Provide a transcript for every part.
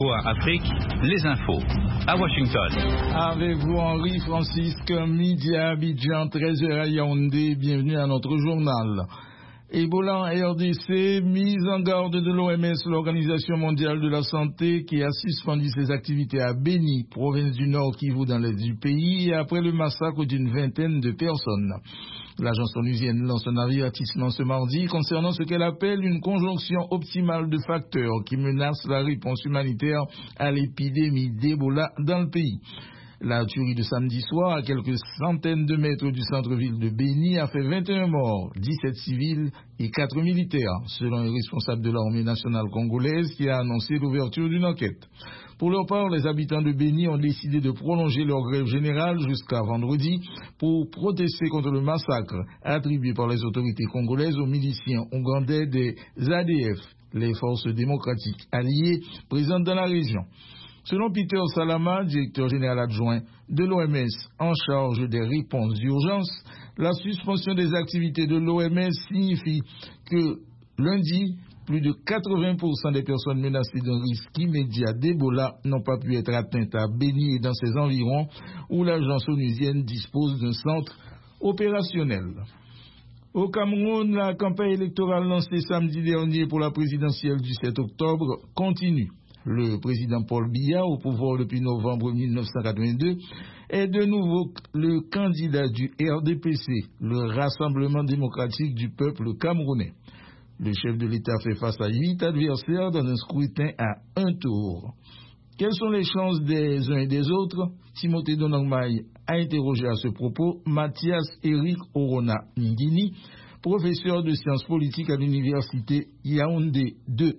Afrique, les infos. À Washington. Avec vous, Henri Francisque, midi à Abidjan, 13h à Yaoundé. Bienvenue à notre journal. Ebola en RDC, mise en garde de l'OMS, l'Organisation mondiale de la santé, qui a suspendu ses activités à Beni, province du Nord Kivu dans l'est du pays, après le massacre d'une vingtaine de personnes. L'agence onusienne lance un avertissement ce mardi concernant ce qu'elle appelle une conjonction optimale de facteurs qui menacent la réponse humanitaire à l'épidémie d'Ebola dans le pays. La tuerie de samedi soir, à quelques centaines de mètres du centre-ville de Beni, a fait 21 morts, 17 civils et 4 militaires, selon un responsable de l'armée nationale congolaise qui a annoncé l'ouverture d'une enquête. Pour leur part, les habitants de Beni ont décidé de prolonger leur grève générale jusqu'à vendredi pour protester contre le massacre attribué par les autorités congolaises aux miliciens ougandais des ADF, les forces démocratiques alliées présentes dans la région. Selon Peter Salama, directeur général adjoint de l'OMS en charge des réponses d'urgence, la suspension des activités de l'OMS signifie que lundi, plus de 80% des personnes menacées d'un risque immédiat d'Ebola n'ont pas pu être atteintes à Beni et dans ses environs, où l'agence onusienne dispose d'un centre opérationnel. Au Cameroun, la campagne électorale lancée samedi dernier pour la présidentielle du 7 octobre continue. Le président Paul Biya, au pouvoir depuis novembre 1982, est de nouveau le candidat du RDPC, le Rassemblement démocratique du peuple camerounais. Le chef de l'État fait face à 8 adversaires dans un scrutin à un tour. Quelles sont les chances des uns et des autres? Timothée Donangmaï a interrogé à ce propos Mathias Eric Orona Ngini, professeur de sciences politiques à l'université Yaoundé 2.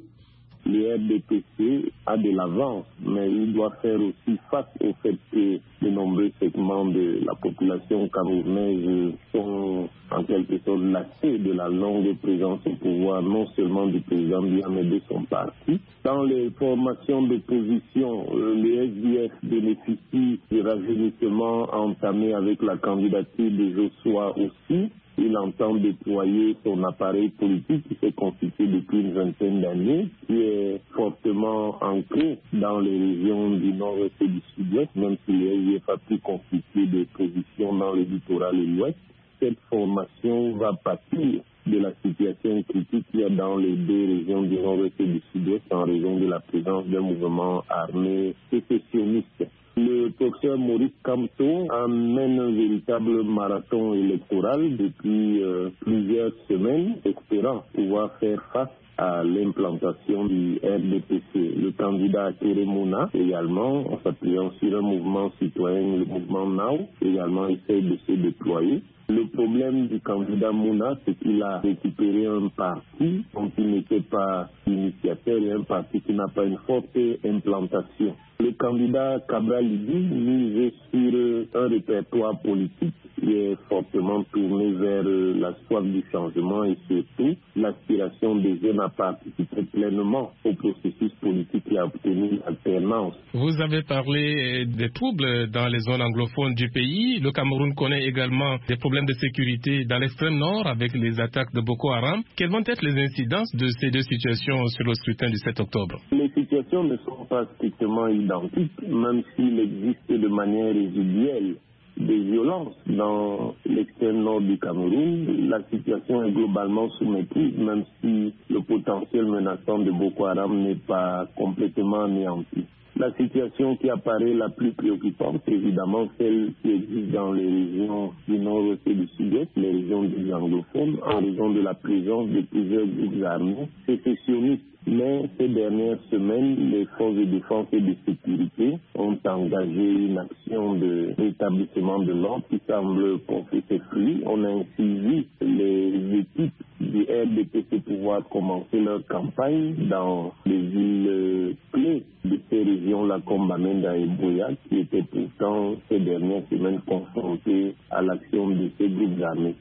Le RDPC a de l'avance, mais il doit faire aussi face au fait que de nombreux segments de la population camerounaise sont en quelque sorte lassés de la longue présence au pouvoir, non seulement du président Biya, mais de son parti. Dans les formations d'opposition, le SDF bénéficie du rajeunissement entamé avec la candidature de Joshua aussi. Il entend déployer son appareil politique qui s'est constitué depuis une vingtaine d'années, qui est fortement ancré dans les régions du nord-est et du sud-ouest, même si le SDF a pu constituer des positions dans le littoral et l'ouest. Cette formation va pâtir de la situation critique qu'il y a dans les deux régions du nord-est et du sud-ouest en raison de la présence d'un mouvement armé sécessionniste. Le professeur Maurice Kamto amène un véritable marathon électoral depuis plusieurs semaines, espérant pouvoir faire face à l'implantation du RDPC. Le candidat Teremona, également, en s'appuyant sur un mouvement citoyen, le mouvement NAO, également essaye de se déployer. Le problème du candidat Mouna, c'est qu'il a récupéré un parti dont il n'était pas initiateur et un parti qui n'a pas une forte implantation. Le candidat Cabral Libi mise sur un répertoire politique qui est fortement tourné vers la soif du changement et surtout l'aspiration des jeunes à participer pleinement au processus politique et à obtenir l'alternance. Vous avez parlé des troubles dans les zones anglophones du pays. Le Cameroun connaît également des problèmes de sécurité dans l'extrême nord avec les attaques de Boko Haram. Quelles vont être les incidences de ces deux situations sur le scrutin du 7 octobre? Les situations ne sont pas strictement identiques, même s'il existe de manière résiduelle des violences dans l'extrême nord du Cameroun. La situation est globalement sous maîtrise, même si le potentiel menaçant de Boko Haram n'est pas complètement anéanti. La situation qui apparaît la plus préoccupante, c'est évidemment celle qui existe dans les régions du nord-est et du sud-est, les régions des anglophones, en raison de la présence de plusieurs groupes armés sécessionnistes. Mais ces dernières semaines, les forces de défense et de sécurité ont engagé une action de rétablissement de l'ordre qui semble porter ses fruits. On a ainsi vu les équipes du RDPC pouvoir commencer leur campagne dans les villes clés de ces régions-là comme Bamenda et Boya, qui étaient pourtant ces dernières semaines confrontées à l'action de ces groupes armés.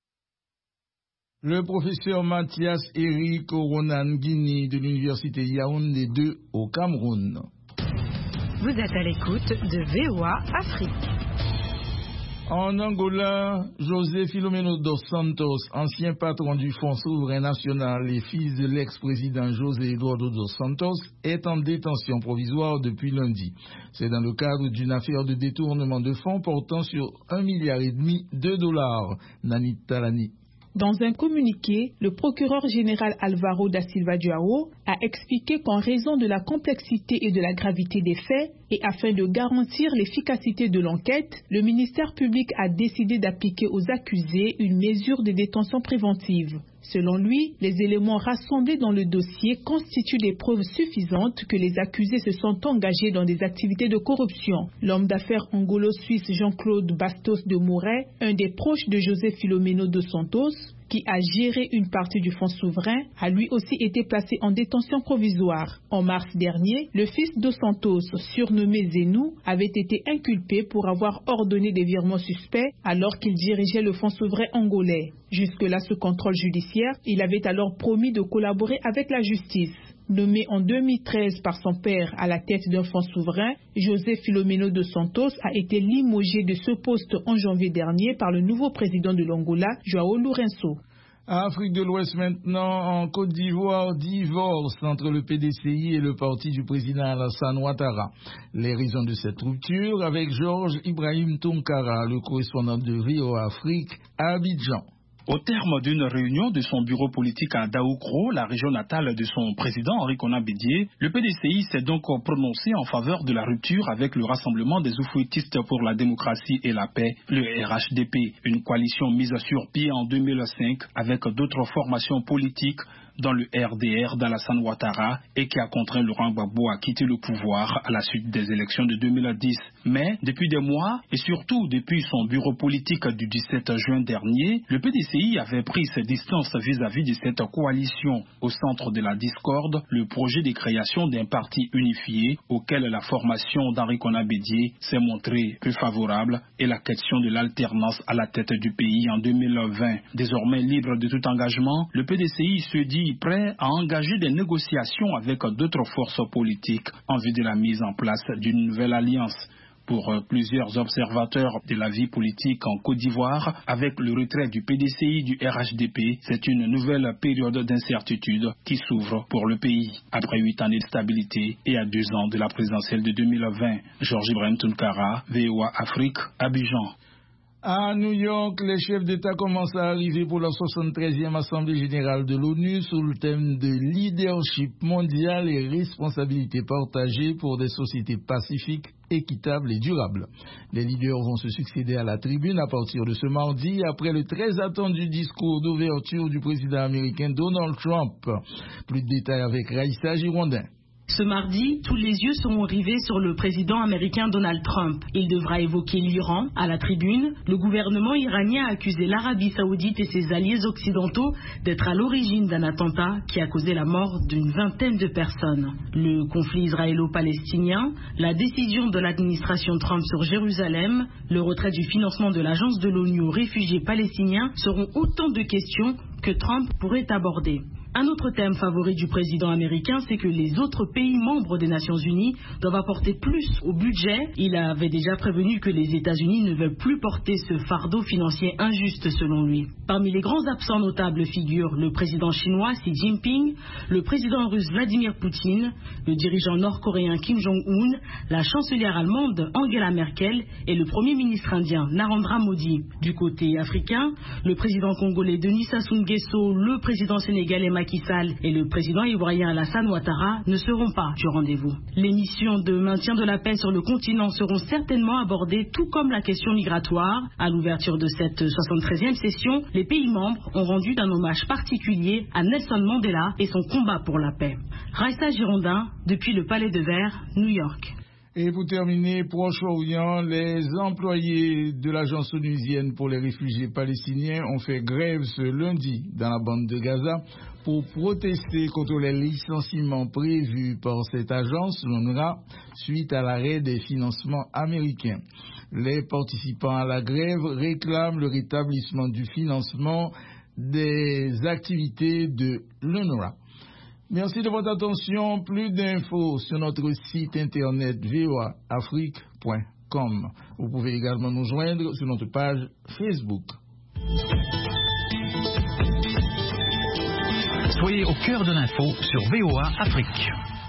Le professeur Mathias Eric Orona Ngini de l'université Yaoundé 2 au Cameroun. Vous êtes à l'écoute de VOA Afrique. En Angola, José Filomeno dos Santos, ancien patron du Fonds souverain national et fils de l'ex-président José Eduardo dos Santos, est en détention provisoire depuis lundi. C'est dans le cadre d'une affaire de détournement de fonds portant sur $1,5 milliard. Nanit Talani. Dans un communiqué, le procureur général Álvaro da Silva João a expliqué qu'en raison de la complexité et de la gravité des faits, et afin de garantir l'efficacité de l'enquête, le ministère public a décidé d'appliquer aux accusés une mesure de détention préventive. Selon lui, les éléments rassemblés dans le dossier constituent des preuves suffisantes que les accusés se sont engagés dans des activités de corruption. L'homme d'affaires angolo-suisse Jean-Claude Bastos de Moret, un des proches de José Filomeno dos Santos, qui a géré une partie du fonds souverain, a lui aussi été placé en détention provisoire. En mars dernier, le fils dos Santos, surnommé Zenou, avait été inculpé pour avoir ordonné des virements suspects alors qu'il dirigeait le fonds souverain angolais. Jusque-là, sous contrôle judiciaire, il avait alors promis de collaborer avec la justice. Nommé en 2013 par son père à la tête d'un fonds souverain, José Filomeno dos Santos a été limogé de ce poste en janvier dernier par le nouveau président de l'Angola, João Lourenço. Afrique de l'Ouest maintenant, en Côte d'Ivoire, divorce entre le PDCI et le parti du président Alassane Ouattara. Les raisons de cette rupture avec Georges Ibrahim Tounkara, le correspondant de VOA Afrique à Abidjan. Au terme d'une réunion de son bureau politique à Daoukro, la région natale de son président Henri Konan Bédié, le PDCI s'est donc prononcé en faveur de la rupture avec le Rassemblement des Oufouettistes pour la démocratie et la paix, le RHDP, une coalition mise sur pied en 2005 avec d'autres formations politiques dans le RDR d'Alassane Ouattara et qui a contraint Laurent Gbagbo à quitter le pouvoir à la suite des élections de 2010. Mais depuis des mois et surtout depuis son bureau politique du 17 juin dernier, le PDCI avait pris ses distances vis-à-vis de cette coalition. Au centre de la discorde, le projet de création d'un parti unifié auquel la formation d'Henri Konan Bédié s'est montrée plus favorable et la question de l'alternance à la tête du pays en 2020. Désormais libre de tout engagement, le PDCI se dit prêt à engager des négociations avec d'autres forces politiques en vue de la mise en place d'une nouvelle alliance. Pour plusieurs observateurs de la vie politique en Côte d'Ivoire, avec le retrait du PDCI du RHDP, c'est une nouvelle période d'incertitude qui s'ouvre pour le pays. Après 8 années de stabilité et à 2 ans de la présidentielle de 2020, Georges Ibrahim Tounkara, VOA Afrique, Abidjan. À New York, les chefs d'État commencent à arriver pour la 73e Assemblée générale de l'ONU sous le thème de leadership mondial et responsabilité partagée pour des sociétés pacifiques, équitables et durables. Les leaders vont se succéder à la tribune à partir de ce mardi après le très attendu discours d'ouverture du président américain Donald Trump. Plus de détails avec Raïssa Girondin. Ce mardi, tous les yeux seront rivés sur le président américain Donald Trump. Il devra évoquer l'Iran. À la tribune, le gouvernement iranien a accusé l'Arabie saoudite et ses alliés occidentaux d'être à l'origine d'un attentat qui a causé la mort d'une vingtaine de personnes. Le conflit israélo-palestinien, la décision de l'administration Trump sur Jérusalem, le retrait du financement de l'agence de l'ONU aux réfugiés palestiniens seront autant de questions que Trump pourrait aborder. Un autre thème favori du président américain, c'est que les autres pays membres des Nations Unies doivent apporter plus au budget. Il avait déjà prévenu que les États-Unis ne veulent plus porter ce fardeau financier injuste selon lui. Parmi les grands absents notables figurent le président chinois Xi Jinping, le président russe Vladimir Poutine, le dirigeant nord-coréen Kim Jong-un, la chancelière allemande Angela Merkel et le premier ministre indien Narendra Modi. Du côté africain, le président congolais Denis Sassou Nguesso, le président sénégalais Macky Sall et le président ivoirien Alassane Ouattara ne seront pas du rendez-vous. Les missions de maintien de la paix sur le continent seront certainement abordées, tout comme la question migratoire. À l'ouverture de cette 73e session, les pays membres ont rendu un hommage particulier à Nelson Mandela et son combat pour la paix. Raïssa Girondin, depuis le Palais de Verre, New York. Et pour terminer, Proche-Orient, les employés de l'agence onusienne pour les réfugiés palestiniens ont fait grève ce lundi dans la bande de Gaza pour protester contre les licenciements prévus par cette agence, l'UNRWA, suite à l'arrêt des financements américains. Les participants à la grève réclament le rétablissement du financement des activités de l'UNRWA. Merci de votre attention. Plus d'infos sur notre site internet voaafrique.com. voa.afrique.com. Vous pouvez également nous joindre sur notre page Facebook. Soyez au cœur de l'info sur VOA Afrique.